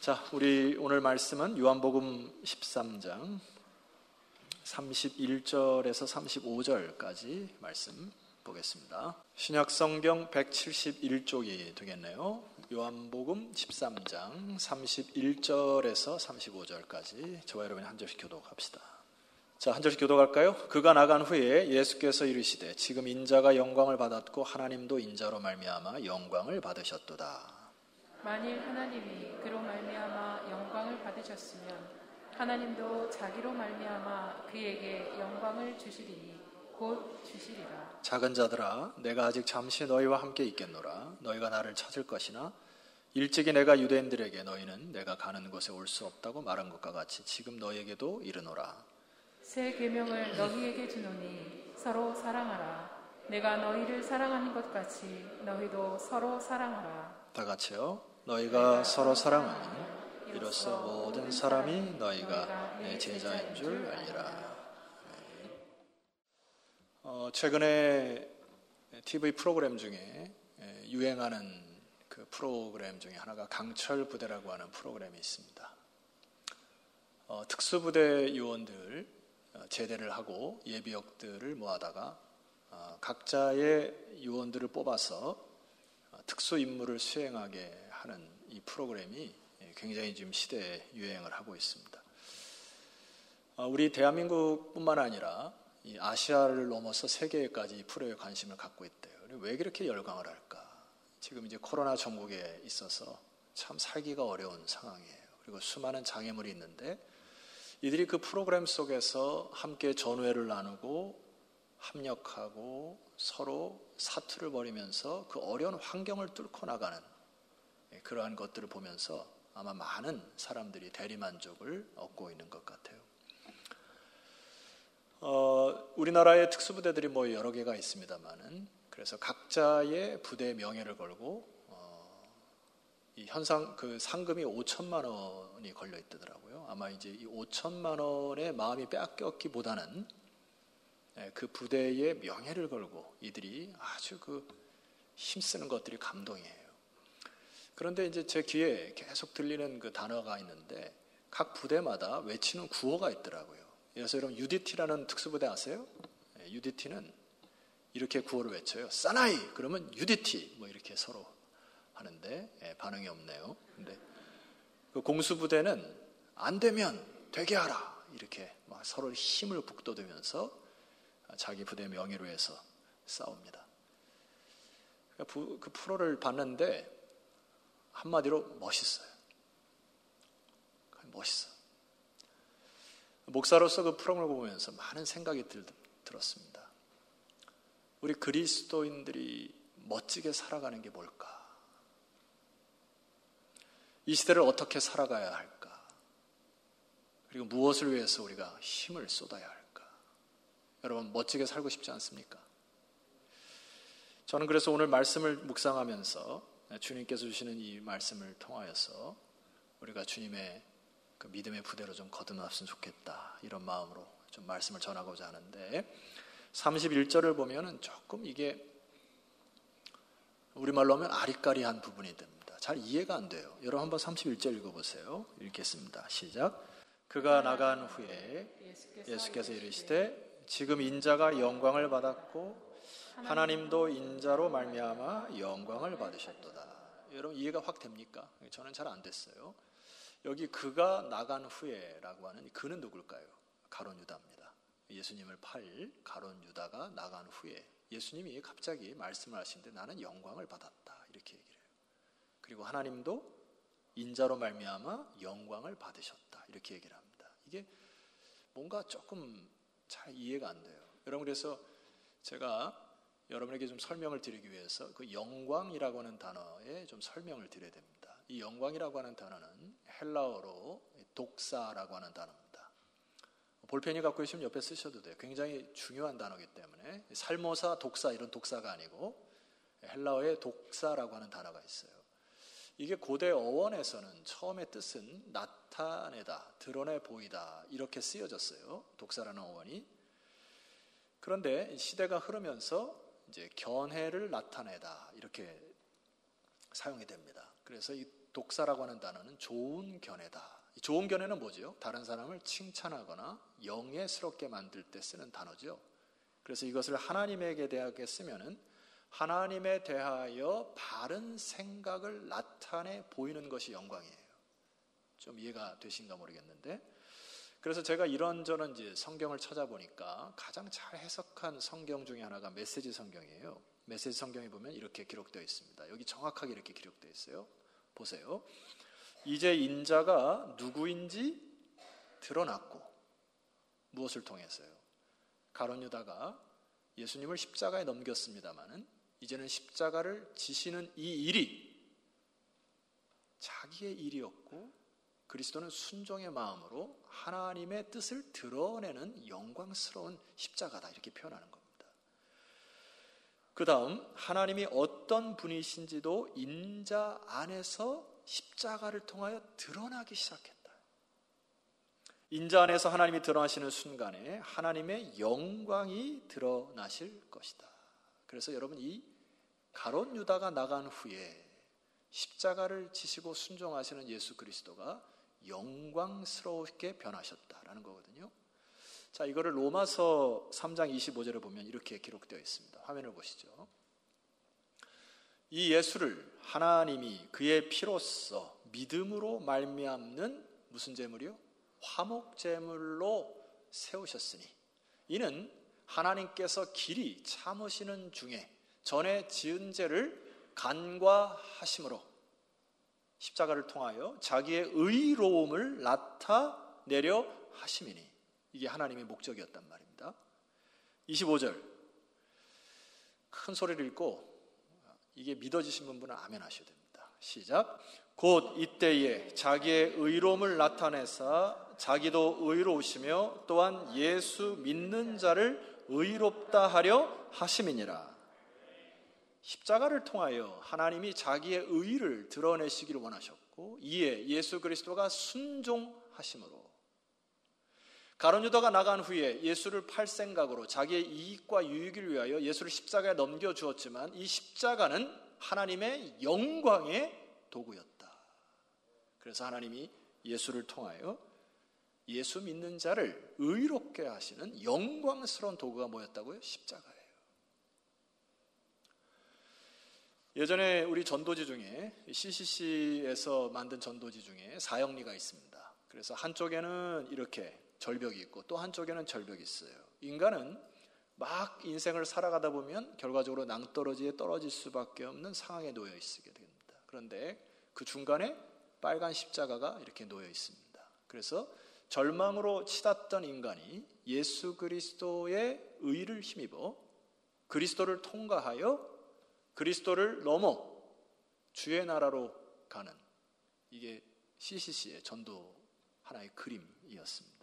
자, 우리 오늘 말씀은 요한복음 13장 31절에서 35절까지 말씀 보겠습니다. 신약성경 171쪽이 되겠네요. 요한복음 13장 31절에서 35절까지 저와 여러분이 한 절씩 교독합시다. 자, 한 절씩 교독할까요? 그가 나간 후에 예수께서 이르시되 지금 인자가 영광을 받았고 하나님도 인자로 말미암아 영광을 받으셨도다. 만일 하나님이 그로 말미암아 영광을 받으셨으면 하나님도 자기로 말미암아 그에게 영광을 주시리니 곧 주시리라. 작은 자들아, 내가 아직 잠시 너희와 함께 있겠노라. 너희가 나를 찾을 것이나 일찍이 내가 유대인들에게 너희는 내가 가는 곳에 올 수 없다고 말한 것과 같이 지금 너희에게도 이르노라. 새 계명을 너희에게 주노니 서로 사랑하라. 내가 너희를 사랑하는 것 같이 너희도 서로 사랑하라. 다 같이요. 너희가 서로 사랑하니 이로써 모든 사람이 너희가 내 제자인 줄 알리라. 최근에 TV 프로그램 중에 유행하는 그 프로그램 중에 하나가 강철 부대라고 하는 프로그램이 있습니다. 특수부대 요원들 제대를 하고 예비역들을 모아다가 각자의 요원들을 뽑아서 특수 임무를 수행하게 하는 이 프로그램이 굉장히 지금 시대에 유행을 하고 있습니다. 우리 대한민국뿐만 아니라 이 아시아를 넘어서 세계에까지 이 프로에 관심을 갖고 있대요. 왜 그렇게 열광을 할까? 지금 이제 코로나 전국에 있어서 참 살기가 어려운 상황이에요. 그리고 수많은 장애물이 있는데 이들이 그 프로그램 속에서 함께 전우회를 나누고 합력하고 서로 사투를 벌이면서 그 어려운 환경을 뚫고 나가는 그러한 것들을 보면서 아마 많은 사람들이 대리만족을 얻고 있는 것 같아요. 우리나라의 특수부대들이 뭐 여러 개가 있습니다만은 그래서 각자의 부대의 명예를 걸고 이 현상 그 상금이 5천만 원이 걸려 있더라고요. 아마 이제 이 5천만 원의 마음이 빼앗겼기보다는 그 부대의 명예를 걸고 이들이 아주 그 힘쓰는 것들이 감동이에요. 그런데 이제 제 귀에 계속 들리는 그 단어가 있는데 각 부대마다 외치는 구호가 있더라고요. 그래서 여러분 UDT라는 특수부대 아세요? UDT는 이렇게 구호를 외쳐요. 사나이 그러면 UDT 뭐 이렇게 서로 하는데 반응이 없네요. 근데 그 공수부대는 안 되면 되게 하라 이렇게 막 서로 힘을 북돋으면서 자기 부대 명예를 위해서 싸웁니다. 그 프로를 봤는데 한마디로 멋있어요. 멋있어. 목사로서 그 프로그램을 보면서 많은 생각이 들었습니다. 우리 그리스도인들이 멋지게 살아가는 게 뭘까? 이 시대를 어떻게 살아가야 할까? 그리고 무엇을 위해서 우리가 힘을 쏟아야 할까? 여러분 멋지게 살고 싶지 않습니까? 저는 그래서 오늘 말씀을 묵상하면서 주님께서 주시는 이 말씀을 통하여서 우리가 주님의 그 믿음의 부대로 좀 거듭났으면 좋겠다 이런 마음으로 좀 말씀을 전하고자 하는데 31절을 보면은 조금 이게 우리말로 하면 아리까리한 부분이 됩니다. 잘 이해가 안 돼요. 여러분 한번 31절 읽어보세요. 읽겠습니다. 시작. 그가 나간 후에 예수께서 이르시되 지금 인자가 영광을 받았고 하나님도 인자로 말미암아 영광을 받으셨도다. 여러분 이해가 확 됩니까? 저는 잘 안 됐어요. 여기 그가 나간 후에라고 하는 그는 누굴까요? 가룟 유다입니다. 예수님을 팔 가룟 유다가 나간 후에 예수님이 갑자기 말씀을 하시는데 나는 영광을 받았다 이렇게 얘기를 해요. 그리고 하나님도 인자로 말미암아 영광을 받으셨다 이렇게 얘기를 합니다. 이게 뭔가 조금 잘 이해가 안 돼요. 여러분 그래서 제가 여러분에게 좀 설명을 드리기 위해서 그 영광이라고 하는 단어에 좀 설명을 드려야 됩니다. 이 영광이라고 하는 단어는 헬라어로 독사라고 하는 단어입니다. 볼펜이 갖고 계시면 옆에 쓰셔도 돼요. 굉장히 중요한 단어이기 때문에 살모사, 독사 이런 독사가 아니고 헬라어에 독사라고 하는 단어가 있어요. 이게 고대 어원에서는 처음의 뜻은 나타내다, 드러내 보이다 이렇게 쓰여졌어요. 독사라는 어원이. 그런데 시대가 흐르면서 이제 견해를 나타내다 이렇게 사용이 됩니다. 그래서 이 독사라고 하는 단어는 좋은 견해다. 이 좋은 견해는 뭐죠? 다른 사람을 칭찬하거나 영예스럽게 만들 때 쓰는 단어죠. 그래서 이것을 하나님에게 대하게 쓰면은 하나님에 대하여 바른 생각을 나타내 보이는 것이 영광이에요. 좀 이해가 되신가 모르겠는데, 그래서 제가 이런저런 이제 성경을 찾아보니까 가장 잘 해석한 성경 중에 하나가 메시지 성경이에요. 메시지 성경에 보면 이렇게 기록되어 있습니다. 여기 정확하게 이렇게 기록되어 있어요. 보세요. 이제 인자가 누구인지 드러났고, 무엇을 통해서요? 가룟 유다가 예수님을 십자가에 넘겼습니다마는 이제는 십자가를 지시는 이 일이 자기의 일이었고, 그리스도는 순종의 마음으로 하나님의 뜻을 드러내는 영광스러운 십자가다, 이렇게 표현하는 겁니다. 그 다음 하나님이 어떤 분이신지도 인자 안에서 십자가를 통하여 드러나기 시작했다. 인자 안에서 하나님이 드러나시는 순간에 하나님의 영광이 드러나실 것이다. 그래서 여러분, 이 가룟 유다가 나간 후에 십자가를 지시고 순종하시는 예수 그리스도가 영광스럽게 변하셨다라는 거거든요. 자, 이거를 로마서 3장 25절에 보면 이렇게 기록되어 있습니다. 화면을 보시죠. 이 예수를 하나님이 그의 피로써 믿음으로 말미암는 무슨 제물이요? 화목제물로 세우셨으니 이는 하나님께서 길이 참으시는 중에 전에 지은 죄를 간과하심으로 십자가를 통하여 자기의 의로움을 나타내려 하심이니, 이게 하나님의 목적이었단 말입니다. 25절 큰 소리를 읽고 이게 믿어지신 분은 아멘 하셔야 됩니다. 시작. 곧 이때에 자기의 의로움을 나타내사 자기도 의로우시며 또한 예수 믿는 자를 의롭다 하려 하심이니라. 십자가를 통하여 하나님이 자기의 의를 드러내시기를 원하셨고, 이에 예수 그리스도가 순종하심으로 가룟 유다가 나간 후에 예수를 팔 생각으로 자기의 이익과 유익을 위하여 예수를 십자가에 넘겨주었지만 이 십자가는 하나님의 영광의 도구였다. 그래서 하나님이 예수를 통하여 예수 믿는 자를 의롭게 하시는 영광스러운 도구가 뭐였다고요? 십자가예요. 예전에 우리 전도지 중에 CCC에서 만든 전도지 중에 사형리가 있습니다. 그래서 한쪽에는 이렇게 절벽이 있고 또 한쪽에는 절벽이 있어요. 인간은 막 인생을 살아가다 보면 결과적으로 낭떠러지에 떨어질 수밖에 없는 상황에 놓여 있게 됩니다. 그런데 그 중간에 빨간 십자가가 이렇게 놓여 있습니다. 그래서 절망으로 치닫던 인간이 예수 그리스도의 의를 힘입어 그리스도를 통과하여 그리스도를 넘어 주의 나라로 가는, 이게 CCC의 전도 하나의 그림이었습니다.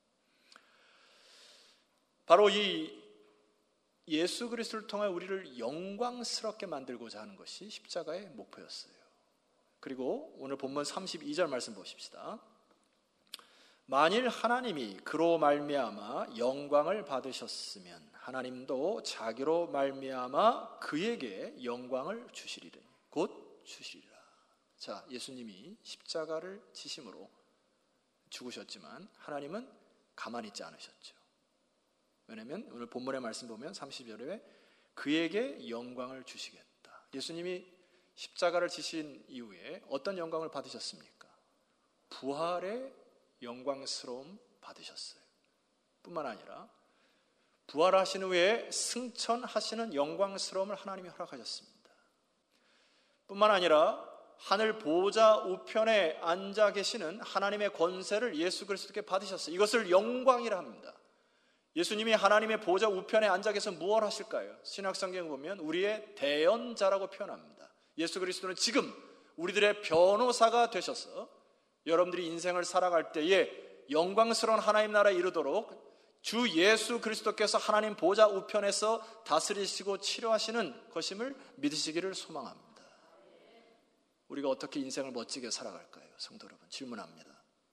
바로 이 예수 그리스도를 통해 우리를 영광스럽게 만들고자 하는 것이 십자가의 목표였어요. 그리고 오늘 본문 32절 말씀 보십시다. 만일 하나님이 그로 말미암아 영광을 받으셨으면 하나님도 자기로 말미암아 그에게 영광을 주시리니 곧 주시리라. 자, 예수님이 십자가를 지심으로 죽으셨지만 하나님은 가만히 있지 않으셨죠. 왜냐하면 오늘 본문의 말씀 보면 30절에 그에게 영광을 주시겠다. 예수님이 십자가를 지신 이후에 어떤 영광을 받으셨습니까? 부활의 영광스러움 받으셨어요. 뿐만 아니라 부활하신 후에 승천하시는 영광스러움을 하나님이 허락하셨습니다. 뿐만 아니라 하늘 보좌 우편에 앉아 계시는 하나님의 권세를 예수 그리스도께 받으셨어요. 이것을 영광이라 합니다. 예수님이 하나님의 보좌 우편에 앉아 계셔서 무엇을 하실까요? 신약성경에 보면 우리의 대언자라고 표현합니다. 예수 그리스도는 지금 우리들의 변호사가 되셔서 여러분들이 인생을 살아갈 때에 영광스러운 하나님 나라에 이르도록 주 예수 그리스도께서 하나님 보좌 우편에서 다스리시고 치료하시는 것임을 믿으시기를 소망합니다. 우리가 어떻게 인생을 멋지게 살아갈까요? 성도 여러분, 질문합니다.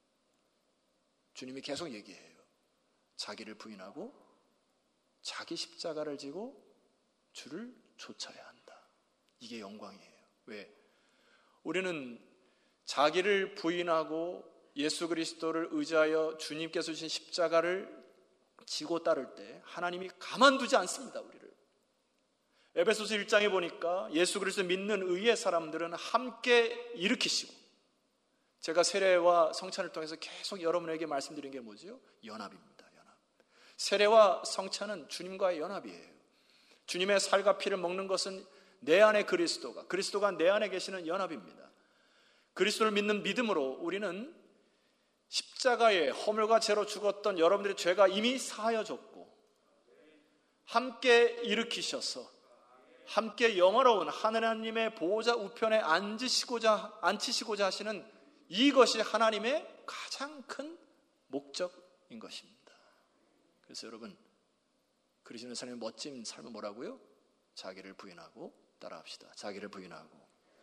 주님이 계속 얘기해요. 자기를 부인하고 자기 십자가를 지고 주를 쫓아야 한다. 이게 영광이에요. 왜? 우리는 자기를 부인하고 예수 그리스도를 의지하여 주님께서 주신 십자가를 지고 따를 때 하나님이 가만두지 않습니다. 우리를. 에베소서 1장에 보니까 예수 그리스도 믿는 의의 사람들은 함께 일으키시고, 제가 세례와 성찬을 통해서 계속 여러분에게 말씀드린 게 뭐지요? 연합입니다. 연합. 세례와 성찬은 주님과의 연합이에요. 주님의 살과 피를 먹는 것은 내 안에 그리스도가 내 안에 계시는 연합입니다. 그리스도를 믿는 믿음으로 우리는 십자가에 허물과 죄로 죽었던 여러분들의 죄가 이미 사하여졌고, 함께 일으키셔서 함께 영원로운 하나님의 보호자 우편에 앉히시고자 하시는 이것이 하나님의 가장 큰 목적인 것입니다. 그래서 여러분, 그리스도의 삶의 멋진 삶은 뭐라고요? 자기를 부인하고 따라합시다. 자기를 부인하고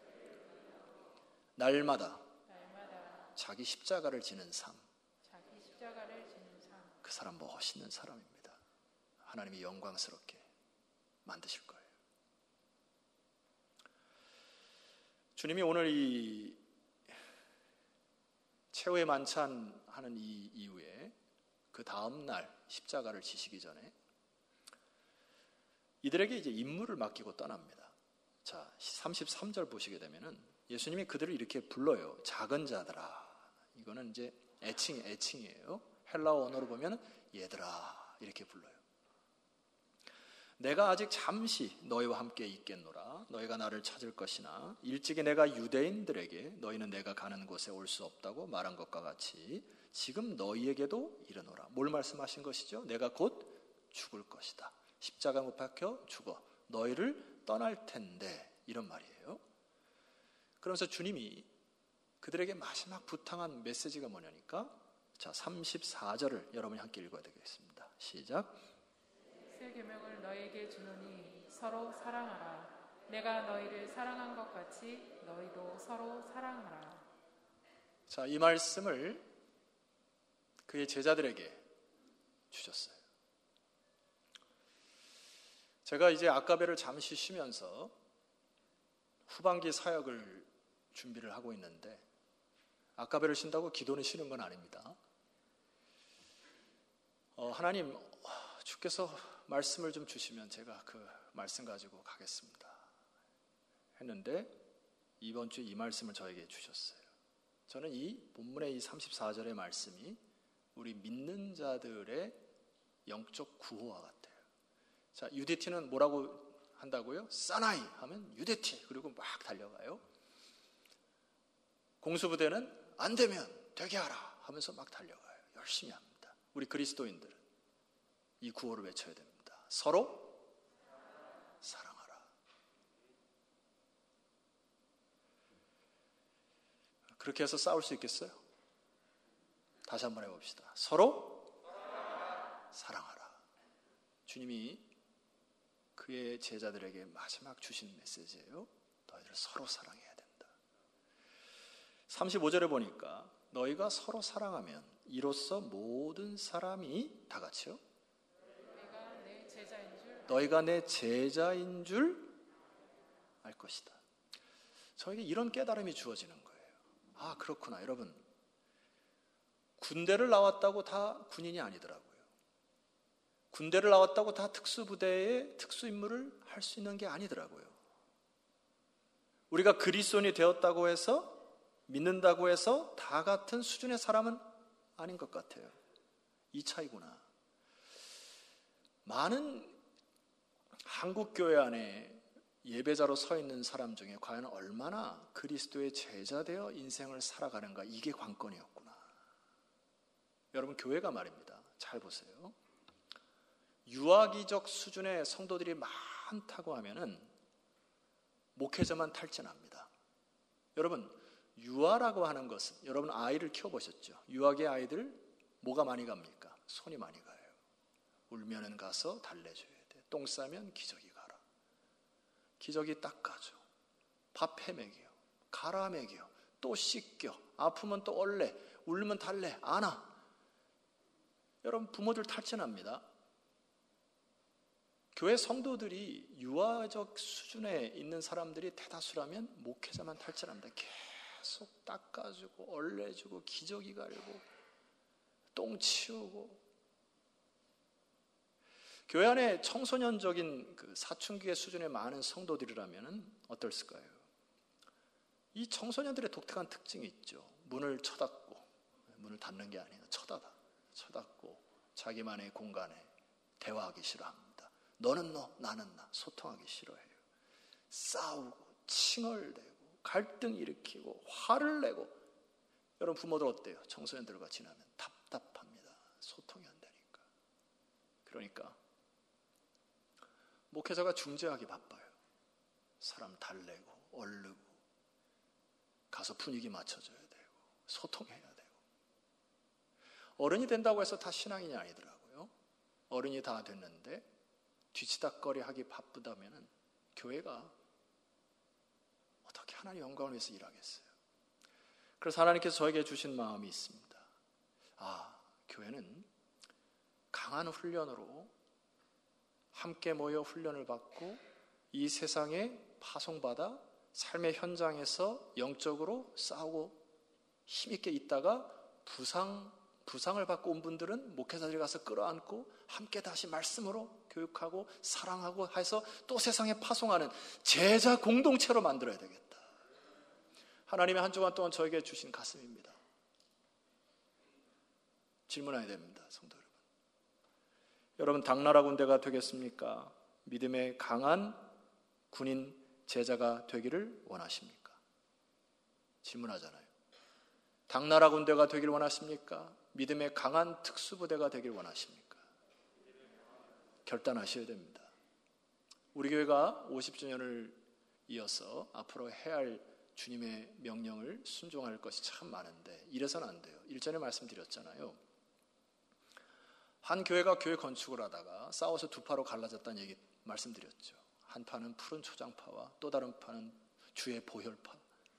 날마다 자기 십자가를 지는 삶. 그 사람 멋있는 사람입니다. 하나님이 영광스럽게 만드실 거예요. 주님이 오늘 이 최후의 만찬 하는 이 이후에 그 다음 날 십자가를 지시기 전에 이들에게 이제 임무를 맡기고 떠납니다. 자, 33절 보시게 되면은 예수님이 그들을 이렇게 불러요. 작은 자들아. 이거는 이제 애칭이에요. 헬라어 언어로 보면 얘들아 이렇게 불러요. 내가 아직 잠시 너희와 함께 있겠노라. 너희가 나를 찾을 것이나 일찍이 내가 유대인들에게 너희는 내가 가는 곳에 올 수 없다고 말한 것과 같이 지금 너희에게도 이르노라. 뭘 말씀하신 것이죠? 내가 곧 죽을 것이다. 십자가 못 박혀 죽어 너희를 떠날 텐데, 이런 말이에요. 그러면서 주님이 그들에게 마지막 부탁한 메시지가 뭐냐니까, 자 34절을 여러분이 함께 읽어야 되겠습니다. 시작. 새 계명을 너희에게 주노니 서로 사랑하라. 내가 너희를 사랑한 것 같이 너희도 서로 사랑하라. 자, 이 말씀을 그의 제자들에게 주셨어요. 제가 이제 아까베를 잠시 쉬면서 후반기 사역을 준비를 하고 있는데, 아까베를 쉰다고 기도는 쉬는 건 아닙니다. 하나님, 주께서 말씀을 좀 주시면 제가 그 말씀 가지고 가겠습니다 했는데, 이번 주에 이 말씀을 저에게 주셨어요. 저는 이 본문의 이 34절의 말씀이 우리 믿는 자들의 영적 구호와 같아요. 자, UDT는 뭐라고 한다고요? 사나이 하면 UDT, 그리고 막 달려가요. 공수부대는 안 되면 되게 하라 하면서 막 달려가요. 열심히 합니다. 우리 그리스도인들은 이 구호를 외쳐야 됩니다. 서로 사랑하라. 그렇게 해서 싸울 수 있겠어요? 다시 한번 해봅시다. 서로 사랑하라. 주님이 그의 제자들에게 마지막 주신 메시지예요. 너희들 서로 사랑해야 된다. 35절에 보니까 너희가 서로 사랑하면 이로써 모든 사람이 다 같이요. 너희가 내 제자인 줄 알 것이다. 저에게 이런 깨달음이 주어지는 거예요. 아, 그렇구나. 여러분, 군대를 나왔다고 다 군인이 아니더라고요. 군대를 나왔다고 다 특수부대의 특수임무를 할 수 있는 게 아니더라고요. 우리가 그리스도인이 되었다고 해서, 믿는다고 해서 다 같은 수준의 사람은 아닌 것 같아요. 이 차이구나. 많은 한국교회 안에 예배자로 서 있는 사람 중에 과연 얼마나 그리스도의 제자 되어 인생을 살아가는가, 이게 관건이었구나. 여러분, 교회가 말입니다. 잘 보세요. 유아기적 수준의 성도들이 많다고 하면은 목회자만 탈진합니다. 여러분, 유아라고 하는 것은, 여러분 아이를 키워보셨죠? 유아기 아이들 뭐가 많이 갑니까? 손이 많이 가요. 울면은 가서 달래줘야 돼. 똥 싸면 기저귀 가라. 기저귀 닦아줘. 밥 해먹여. 갈아 먹여. 또 씻겨. 아프면 또 얼래. 울면 달래. 안아. 여러분, 부모들 탈진합니다. 교회 성도들이 유아적 수준에 있는 사람들이 대다수라면 목회자만 탈진합니다. 계속 닦아주고 얼레주고 기저귀 갈고 똥 치우고. 교회 안에 청소년적인 그 사춘기의 수준의 많은 성도들이라면 어떨까요? 이 청소년들의 독특한 특징이 있죠. 문을 쳐닫고, 문을 닫는 게 아니라 쳐닫고 자기만의 공간에 대화하기 싫어합니다. 너는 너, 나는 나, 소통하기 싫어해요. 싸우고 칭얼대고 갈등 일으키고 화를 내고. 여러분 부모들 어때요? 청소년들과 지나면 답답합니다. 소통이 안 되니까. 그러니까 목회자가 중재하기 바빠요. 사람 달래고 얼르고 가서 분위기 맞춰줘야 되고 소통해야 되고. 어른이 된다고 해서 다 신앙인이 아니더라고요. 어른이 다 됐는데 뒤치다꺼리 하기 바쁘다면 교회가 어떻게 하나님 영광을 위해서 일하겠어요? 그래서 하나님께서 저에게 주신 마음이 있습니다. 교회는 강한 훈련으로 함께 모여 훈련을 받고 이 세상에 파송받아 삶의 현장에서 영적으로 싸우고 힘있게 있다가 부상을 받고 온 분들은 목회자들이 가서 끌어안고 함께 다시 말씀으로 교육하고 사랑하고 해서 또 세상에 파송하는 제자 공동체로 만들어야 되겠다. 하나님의 한 주간 동안 저에게 주신 가슴입니다. 질문해야 됩니다. 성도 여러분. 여러분 당나라 군대가 되겠습니까? 믿음의 강한 군인 제자가 되기를 원하십니까? 질문하잖아요. 당나라 군대가 되기를 원하십니까? 믿음의 강한 특수부대가 되기를 원하십니까? 결단하셔야 됩니다. 우리 교회가 50주년을 이어서 앞으로 해야 할 주님의 명령을 순종할 것이 참 많은데 이래서는 안 돼요. 일전에 말씀드렸잖아요. 한 교회가 교회 건축을 하다가 싸워서 두 파로 갈라졌다는 얘기 말씀드렸죠. 한 파는 푸른 초장파와 또 다른 파는 주의 보혈파.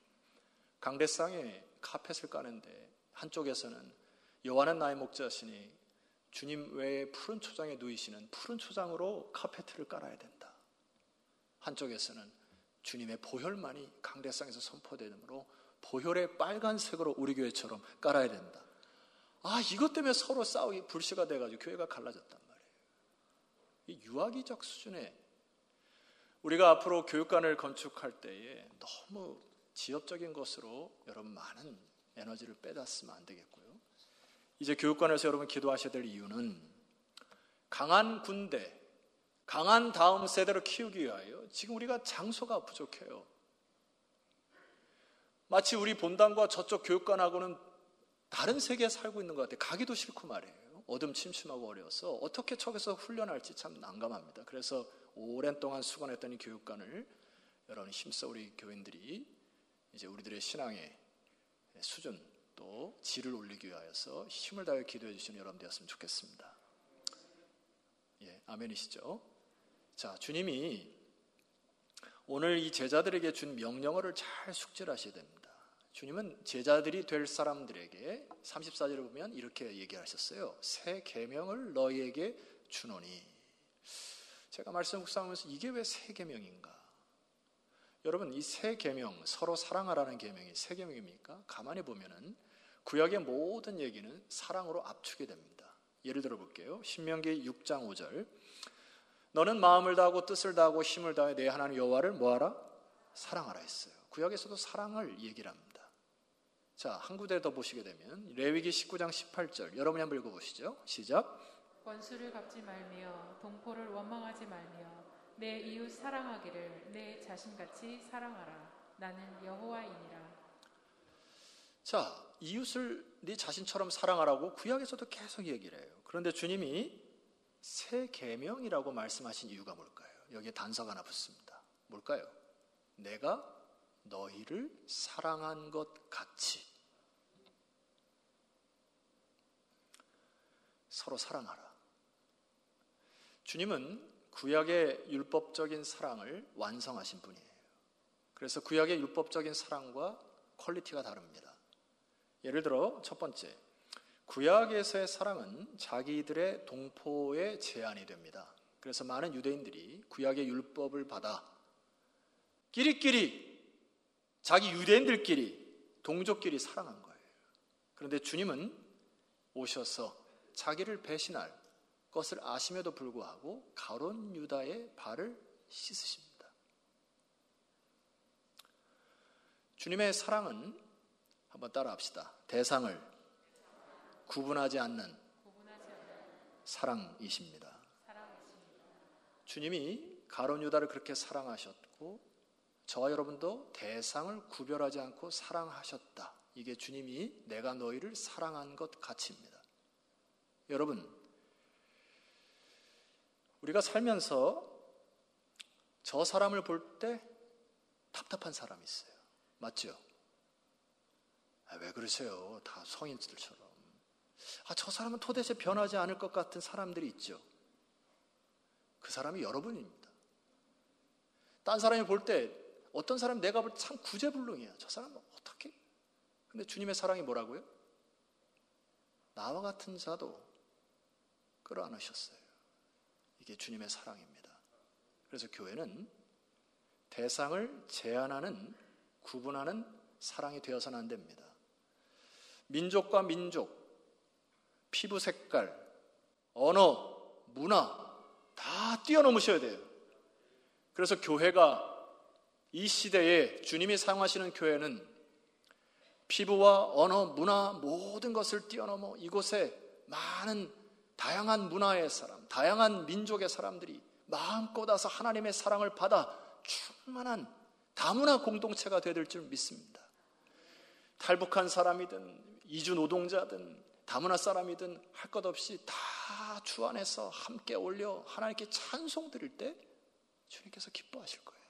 강대상에 카펫을 까는데 한쪽에서는 여호와는 나의 목자시니 주님 외에 푸른 초장에 누이시는 푸른 초장으로 카페트를 깔아야 된다. 한쪽에서는 주님의 보혈만이 강대상에서 선포되므로 보혈의 빨간색으로 우리 교회처럼 깔아야 된다. 이것 때문에 서로 싸우기 불씨가 돼가지고 교회가 갈라졌단 말이에요. 이 유아기적 수준의 우리가 앞으로 교육관을 건축할 때에 너무 지엽적인 것으로 여러분 많은 에너지를 빼놨으면 안 되겠고요. 이제 교육관에서 여러분 기도하셔야 될 이유는 강한 군대, 강한 다음 세대를 키우기 위하여 지금 우리가 장소가 부족해요. 마치 우리 본당과 저쪽 교육관하고는 다른 세계에 살고 있는 것 같아요. 가기도 싫고 말이에요. 어둠 침침하고 어려워서 어떻게 저기서 훈련할지 참 난감합니다. 그래서 오랜 동안 수건했던 이 교육관을 여러분 힘써 우리 교인들이 이제 우리들의 신앙의 수준 또 질을 올리기 위하여서 힘을 다해 기도해 주시는 여러분 되었으면 좋겠습니다. 예, 아멘이시죠? 자, 주님이 오늘 이 제자들에게 준 명령어를 잘 숙지하셔야 됩니다. 주님은 제자들이 될 사람들에게 34절에 보면 이렇게 얘기하셨어요. 새 계명을 너희에게 주노니. 제가 말씀 묵상하면서 이게 왜 새 계명인가? 여러분 이 새 계명, 서로 사랑하라는 계명이 새 계명입니까? 가만히 보면은 구약의 모든 얘기는 사랑으로 압축이 됩니다. 예를 들어 볼게요. 신명기 6장 5절. 너는 마음을 다하고 뜻을 다하고 힘을 다해 내 하나님 여호와를 뭐하라? 사랑하라 했어요. 구약에서도 사랑을 얘기를 합니다. 자, 한 구절 더 보시게 되면 레위기 19장 18절 여러분이 한번 읽어보시죠. 시작. 원수를 갚지 말며 동포를 원망하지 말며 내 이웃 사랑하기를 내 자신같이 사랑하라. 나는 여호와이니라. 자, 이웃을 네 자신처럼 사랑하라고 구약에서도 계속 얘기를 해요. 그런데 주님이 새 계명이라고 말씀하신 이유가 뭘까요? 여기에 단서가 하나 붙습니다. 뭘까요? 내가 너희를 사랑한 것 같이 서로 사랑하라. 주님은 구약의 율법적인 사랑을 완성하신 분이에요. 그래서 구약의 율법적인 사랑과 퀄리티가 다릅니다. 예를 들어 첫 번째, 구약에서의 사랑은 자기들의 동포에 제한이 됩니다. 그래서 많은 유대인들이 구약의 율법을 받아 끼리끼리 자기 유대인들끼리 동족끼리 사랑한 거예요. 그런데 주님은 오셔서 자기를 배신할 것을 아심에도 불구하고 가룟 유다의 발을 씻으십니다. 주님의 사랑은 한번 따라합시다. 대상을 구분하지 않는 사랑이십니다. 주님이 가룟 유다를 그렇게 사랑하셨고 저와 여러분도 대상을 구별하지 않고 사랑하셨다. 이게 주님이 내가 너희를 사랑한 것 가치입니다. 여러분, 우리가 살면서 저 사람을 볼 때 답답한 사람이 있어요. 맞죠? 왜 그러세요? 다 성인들처럼. 저 사람은 도대체 변하지 않을 것 같은 사람들이 있죠. 그 사람이 여러분입니다. 딴 사람이 볼 때 어떤 사람이 내가 볼 때 참 구제불능이야. 저 사람은 어떻게? 근데 주님의 사랑이 뭐라고요? 나와 같은 자도 끌어안으셨어요. 이게 주님의 사랑입니다. 그래서 교회는 대상을 제한하는, 구분하는 사랑이 되어서는 안 됩니다. 민족과 민족, 피부 색깔, 언어, 문화 다 뛰어넘으셔야 돼요. 그래서 교회가 이 시대에 주님이 사용하시는 교회는 피부와 언어, 문화 모든 것을 뛰어넘어 이곳에 많은 다양한 문화의 사람, 다양한 민족의 사람들이 마음껏 와서 하나님의 사랑을 받아 충만한 다문화 공동체가 되어야 될 줄 믿습니다. 탈북한 사람이든 이주 노동자든 다문화 사람이든 할 것 없이 다 주 안에서 함께 올려 하나님께 찬송 드릴 때 주님께서 기뻐하실 거예요.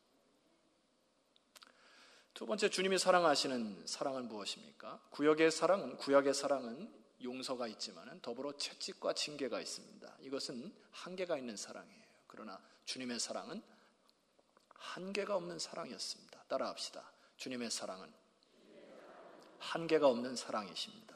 두 번째, 주님이 사랑하시는 사랑은 무엇입니까? 구약의 사랑은 용서가 있지만 더불어 채찍과 징계가 있습니다. 이것은 한계가 있는 사랑이에요. 그러나 주님의 사랑은 한계가 없는 사랑이었습니다. 따라합시다. 주님의 사랑은 한계가 없는 사랑이십니다.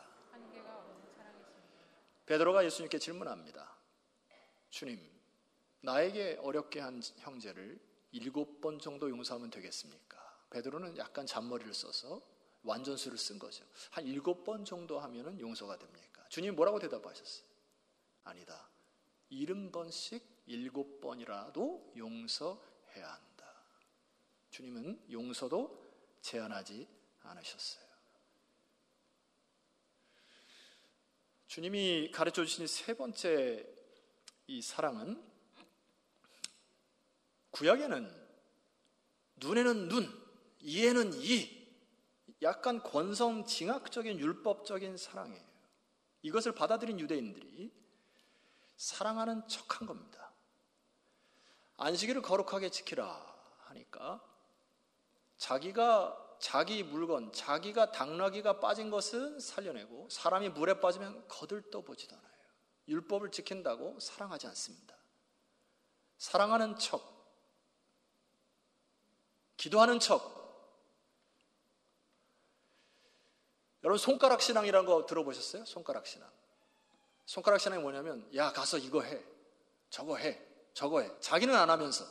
베드로가 예수님께 질문합니다. 주님, 나에게 어렵게 한 형제를 7번 정도 용서하면 되겠습니까? 베드로는 약간 잔머리를 써서 완전수를 쓴 거죠. 한 7번 정도 하면 용서가 됩니까? 주님이 뭐라고 대답하셨어요? 아니다. 70번씩 7번이라도 용서해야 한다. 주님은 용서도 제한하지 않으셨어요. 주님이 가르쳐 주신 세 번째 이 사랑은, 구약에는 눈에는 눈, 이에는 이, 약간 권성징악적인 율법적인 사랑이에요. 이것을 받아들인 유대인들이 사랑하는 척한 겁니다. 안식일을 거룩하게 지키라 하니까 자기 물건, 자기가 당나귀가 빠진 것은 살려내고 사람이 물에 빠지면 거들떠보지도 않아요. 율법을 지킨다고 사랑하지 않습니다. 사랑하는 척, 기도하는 척. 여러분, 손가락 신앙이라는 거 들어보셨어요? 손가락 신앙. 손가락 신앙이 뭐냐면, 야, 가서 이거 해, 저거 해, 저거 해. 자기는 안 하면서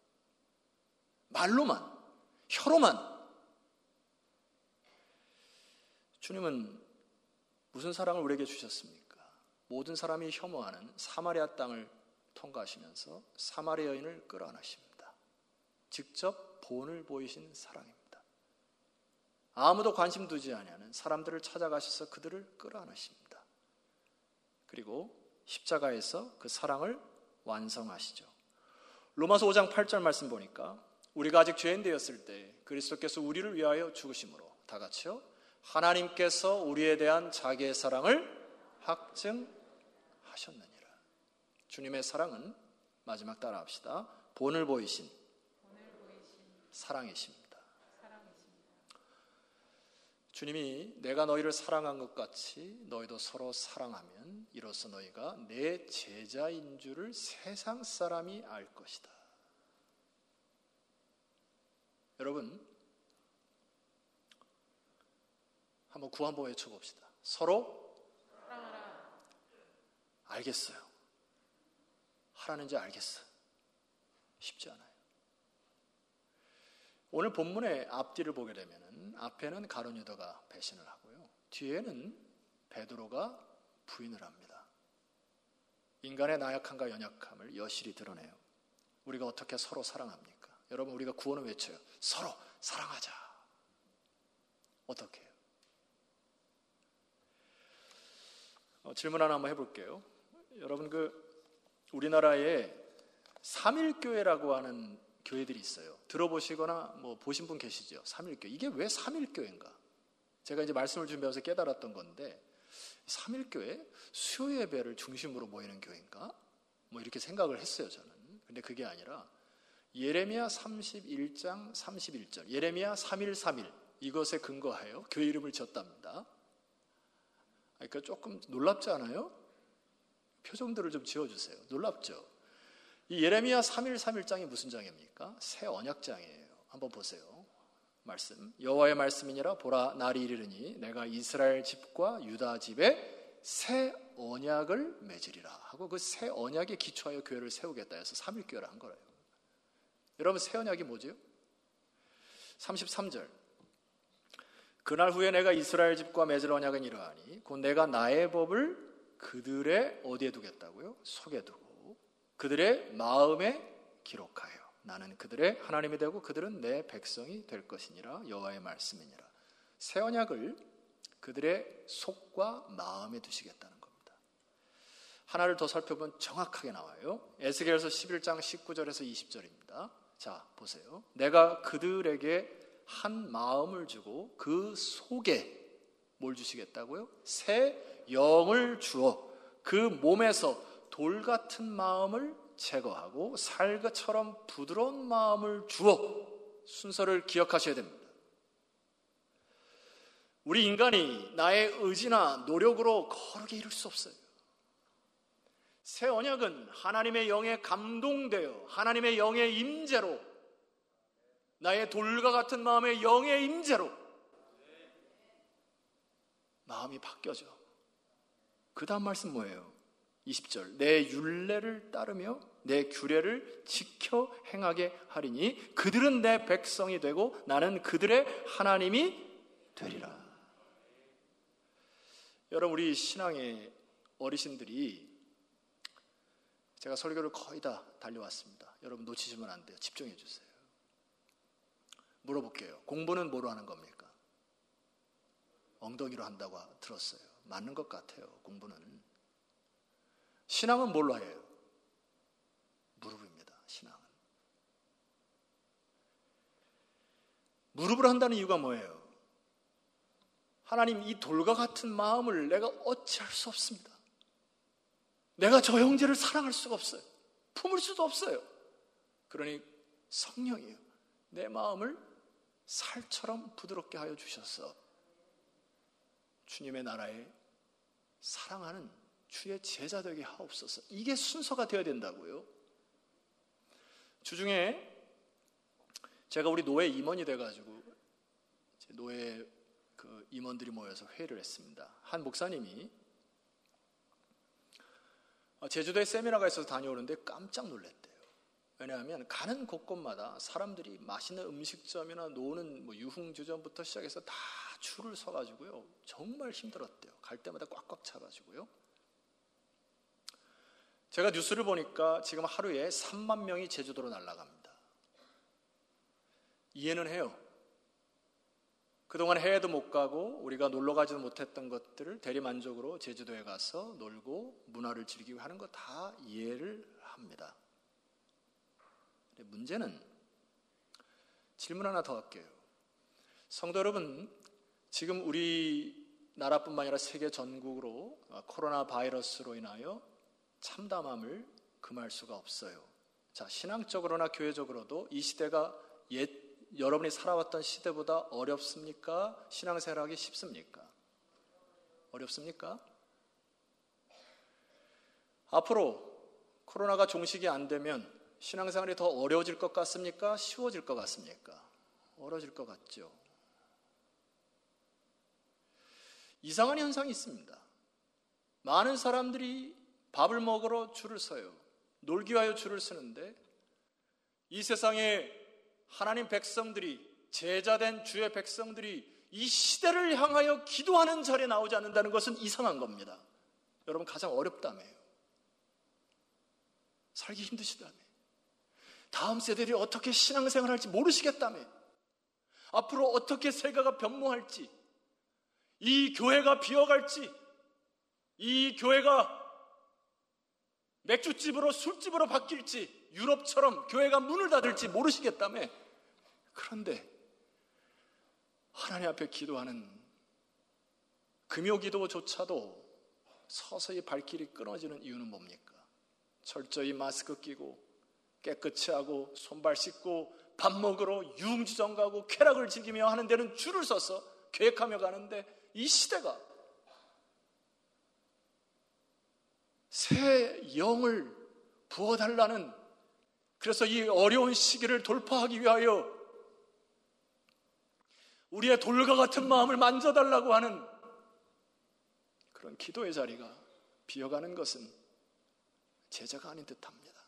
말로만, 혀로만. 주님은 무슨 사랑을 우리에게 주셨습니까? 모든 사람이 혐오하는 사마리아 땅을 통과하시면서 사마리아 여인을 끌어안으십니다. 직접 본을 보이신 사랑입니다. 아무도 관심 두지 아니하는 사람들을 찾아가셔서 그들을 끌어안으십니다. 그리고 십자가에서 그 사랑을 완성하시죠. 로마서 5장 8절 말씀 보니까 우리가 아직 죄인 되었을 때 그리스도께서 우리를 위하여 죽으심으로, 다 같이요, 하나님께서 우리에 대한 자기의 사랑을 확증하셨느니라. 주님의 사랑은, 마지막 따라합시다, 본을 보이신 사랑이십니다. 주님이 내가 너희를 사랑한 것 같이 너희도 서로 사랑하면 이로써 너희가 내 제자인 줄을 세상 사람이 알 것이다. 여러분, 한번 구호 한번 외쳐봅시다. 서로 사랑하라. 알겠어요. 하라는지 알겠어. 쉽지 않아요. 오늘 본문의 앞뒤를 보게 되면 앞에는 가룟 유다가 배신을 하고요. 뒤에는 베드로가 부인을 합니다. 인간의 나약함과 연약함을 여실히 드러내요. 우리가 어떻게 서로 사랑합니까? 여러분, 우리가 구원을 외쳐요. 서로 사랑하자. 어떻게 해요? 질문 하나 한번 해볼게요. 여러분, 우리나라에 삼일교회라고 하는 교회들이 있어요. 들어보시거나 보신 분 계시죠? 삼일교회. 이게 왜 삼일교회인가? 제가 이제 말씀을 준비하면서 깨달았던 건데, 삼일교회 수요 예배를 중심으로 모이는 교회인가? 이렇게 생각을 했어요, 저는. 근데 그게 아니라 예레미야 31장 31절, 예레미야 3.1 이것에 근거하여 교회 이름을 지었답니다. 그러니까 조금 놀랍지 않아요? 표정들을 좀 지어주세요. 놀랍죠? 이 예레미야 3.1장이 무슨 장입니까? 새 언약장이에요. 한번 보세요. 말씀. 여호와의 말씀이니라. 보라, 날이 이르르니 내가 이스라엘 집과 유다 집에 새 언약을 맺으리라 하고, 그 새 언약에 기초하여 교회를 세우겠다 해서 삼일교회를 한 거예요. 여러분, 새 언약이 뭐죠? 33절. 그날 후에 내가 이스라엘 집과 맺을 언약은 이러하니 곧 내가 나의 법을 그들의 어디에 두겠다고요? 속에 두고 그들의 마음에 기록하여 나는 그들의 하나님이 되고 그들은 내 백성이 될 것이니라. 여호와의 말씀이니라. 새 언약을 그들의 속과 마음에 두시겠다는 겁니다. 하나를 더 살펴보면 정확하게 나와요. 에스겔서 11장 19절에서 20절입니다. 자, 보세요. 내가 그들에게 한 마음을 주고 그 속에 뭘 주시겠다고요? 새 영을 주어 그 몸에서 돌 같은 마음을 제거하고 살것처럼 부드러운 마음을 주어. 순서를 기억하셔야 됩니다. 우리 인간이 나의 의지나 노력으로 거룩에 이룰 수 없어요. 새 언약은 하나님의 영에 감동되어 하나님의 영의 임재로, 나의 돌과 같은 마음의 영의 임재로 마음이 바뀌어져. 그 다음 말씀 뭐예요? 20절. 내 율례를 따르며 내 규례를 지켜 행하게 하리니 그들은 내 백성이 되고 나는 그들의 하나님이 되리라. 여러분, 우리 신앙의 어르신들이, 제가 설교를 거의 다 달려왔습니다. 여러분 놓치시면 안 돼요. 집중해 주세요. 물어볼게요. 공부는 뭐로 하는 겁니까? 엉덩이로 한다고 들었어요. 맞는 것 같아요. 공부는. 신앙은 뭘로 해요? 무릎입니다. 신앙은. 무릎을 한다는 이유가 뭐예요? 하나님, 이 돌과 같은 마음을 내가 어찌할 수 없습니다. 내가 저 형제를 사랑할 수가 없어요. 품을 수도 없어요. 그러니 성령이요, 내 마음을 살처럼 부드럽게 하여 주셔서 주님의 나라에 사랑하는 주의 제자 되게 하옵소서. 이게 순서가 되어야 된다고요. 주중에 제가 우리 노회 임원이 돼가지고 노회 임원들이 모여서 회의를 했습니다. 한 목사님이 제주도에 세미나가 있어서 다녀오는데 깜짝 놀랐대요. 왜냐하면 가는 곳곳마다 사람들이 맛있는 음식점이나 노는 유흥주점부터 시작해서 다 줄을 서가지고요, 정말 힘들었대요. 갈 때마다 꽉꽉 차가지고요. 제가 뉴스를 보니까 지금 하루에 3만 명이 제주도로 날아갑니다. 이해는 해요. 그동안 해외도 못 가고 우리가 놀러 가지도 못했던 것들을 대리만족으로 제주도에 가서 놀고 문화를 즐기고 하는 거 다 이해를 합니다. 문제는, 질문 하나 더 할게요. 성도 여러분, 지금 우리나라뿐만 아니라 세계 전국으로 코로나 바이러스로 인하여 참담함을 금할 수가 없어요. 자, 신앙적으로나 교회적으로도 이 시대가 여러분이 살아왔던 시대보다 어렵습니까? 신앙생활하기 쉽습니까? 어렵습니까? 앞으로 코로나가 종식이 안 되면 신앙생활이 더 어려워질 것 같습니까? 쉬워질 것 같습니까? 어려워질 것 같죠. 이상한 현상이 있습니다. 많은 사람들이 밥을 먹으러 줄을 서요. 놀기 위하여 줄을 서는데 이 세상에 하나님 백성들이, 제자된 주의 백성들이 이 시대를 향하여 기도하는 자리에 나오지 않는다는 것은 이상한 겁니다. 여러분, 가장 어렵다며요. 살기 힘드시다며. 다음 세대들이 어떻게 신앙생활을 할지 모르시겠다며. 앞으로 어떻게 세계가 변모할지, 이 교회가 비어갈지, 이 교회가 맥주집으로 술집으로 바뀔지, 유럽처럼 교회가 문을 닫을지 모르시겠다며. 그런데 하나님 앞에 기도하는 금요기도조차도 서서히 발길이 끊어지는 이유는 뭡니까? 철저히 마스크 끼고 깨끗이 하고 손발 씻고 밥 먹으러 유흥주점 가고 쾌락을 즐기며 하는 데는 줄을 서서 계획하며 가는데, 이 시대가 새 영을 부어달라는, 그래서 이 어려운 시기를 돌파하기 위하여 우리의 돌과 같은 마음을 만져달라고 하는 그런 기도의 자리가 비어가는 것은 제자가 아닌 듯합니다.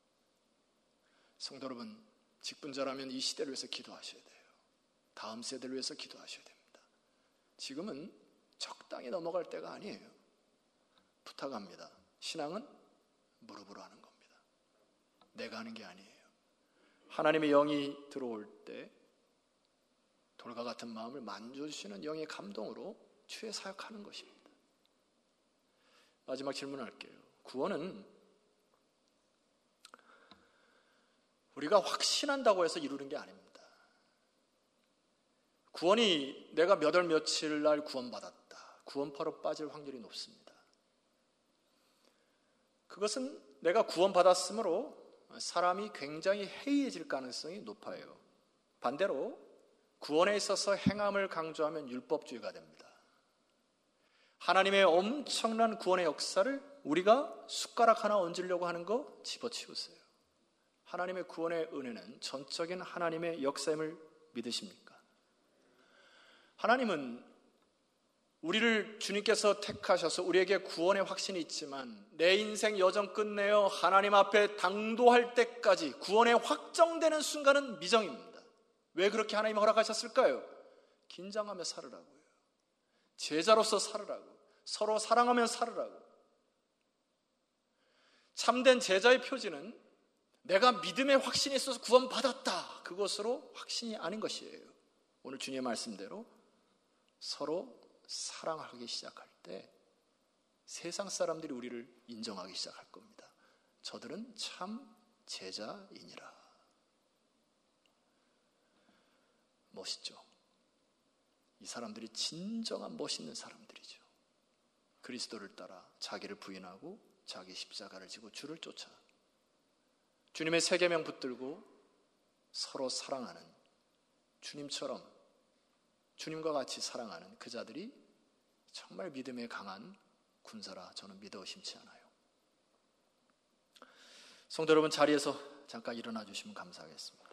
성도 여러분, 직분자라면 이 시대를 위해서 기도하셔야 돼요. 다음 세대를 위해서 기도하셔야 됩니다. 지금은 적당히 넘어갈 때가 아니에요. 부탁합니다. 신앙은 무릎으로 하는 겁니다. 내가 하는 게 아니에요. 하나님의 영이 들어올 때 돌과 같은 마음을 만져주시는 영의 감동으로 주에 사역하는 것입니다. 마지막 질문할게요. 구원은 우리가 확신한다고 해서 이루는 게 아닙니다. 구원이 내가 몇 월 며칠 날 구원받았다, 구원파로 빠질 확률이 높습니다. 그것은 내가 구원받았으므로 사람이 굉장히 해이해질 가능성이 높아요. 반대로 구원에 있어서 행함을 강조하면 율법주의가 됩니다. 하나님의 엄청난 구원의 역사를 우리가 숟가락 하나 얹으려고 하는 거 집어치우세요. 하나님의 구원의 은혜는 전적인 하나님의 역사임을 믿으십니까? 하나님은 우리를 주님께서 택하셔서 우리에게 구원의 확신이 있지만 내 인생 여정 끝내어 하나님 앞에 당도할 때까지 구원에 확정되는 순간은 미정입니다. 왜 그렇게 하나님이 허락하셨을까요? 긴장하며 살으라고요. 제자로서 살으라고. 서로 사랑하며 살으라고. 참된 제자의 표지는 내가 믿음의 확신이 있어서 구원받았다, 그것으로 확신이 아닌 것이에요. 오늘 주님의 말씀대로 서로 사랑하기 시작할 때 세상 사람들이 우리를 인정하기 시작할 겁니다. 저들은 참 제자이니라. 멋있죠? 이 사람들이 진정한 멋있는 사람들이죠. 그리스도를 따라 자기를 부인하고 자기 십자가를 지고 주를 쫓아 주님의 세 계명 붙들고 서로 사랑하는, 주님처럼 주님과 같이 사랑하는 그 자들이 정말 믿음에 강한 군사라 저는 믿어 의심치 않아요. 성도 여러분, 자리에서 잠깐 일어나 주시면 감사하겠습니다.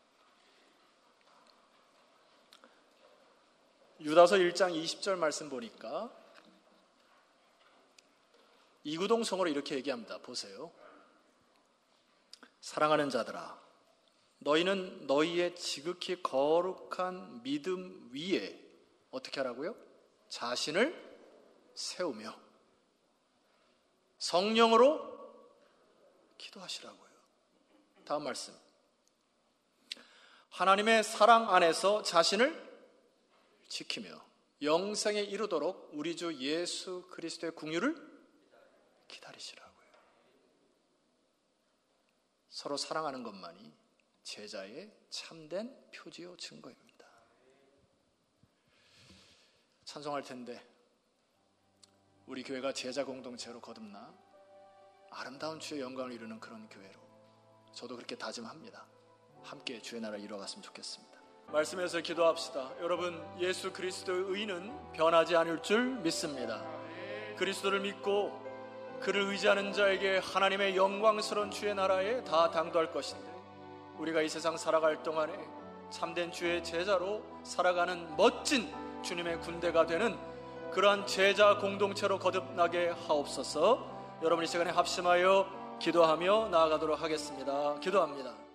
유다서 1장 20절 말씀 보니까 이구동성으로 이렇게 얘기합니다. 보세요. 사랑하는 자들아, 너희는 너희의 지극히 거룩한 믿음 위에 어떻게 하라고요? 자신을 세우며 성령으로 기도하시라고요. 다음 말씀. 하나님의 사랑 안에서 자신을 지키며 영생에 이르도록 우리 주 예수 그리스도의 긍휼을 기다리시라고요. 서로 사랑하는 것만이 제자의 참된 표지요 증거입니다. 찬송할 텐데 우리 교회가 제자 공동체로 거듭나 아름다운 주의 영광을 이루는 그런 교회로 저도 그렇게 다짐합니다. 함께 주의 나라를 이루어갔으면 좋겠습니다. 말씀에서 기도합시다. 여러분, 예수 그리스도의 의는 변하지 않을 줄 믿습니다. 그리스도를 믿고 그를 의지하는 자에게 하나님의 영광스러운 주의 나라에 다 당도할 것인데, 우리가 이 세상 살아갈 동안에 참된 주의 제자로 살아가는 멋진 주님의 군대가 되는 그러한 제자 공동체로 거듭나게 하옵소서. 여러분, 이 시간에 합심하여 기도하며 나아가도록 하겠습니다. 기도합니다.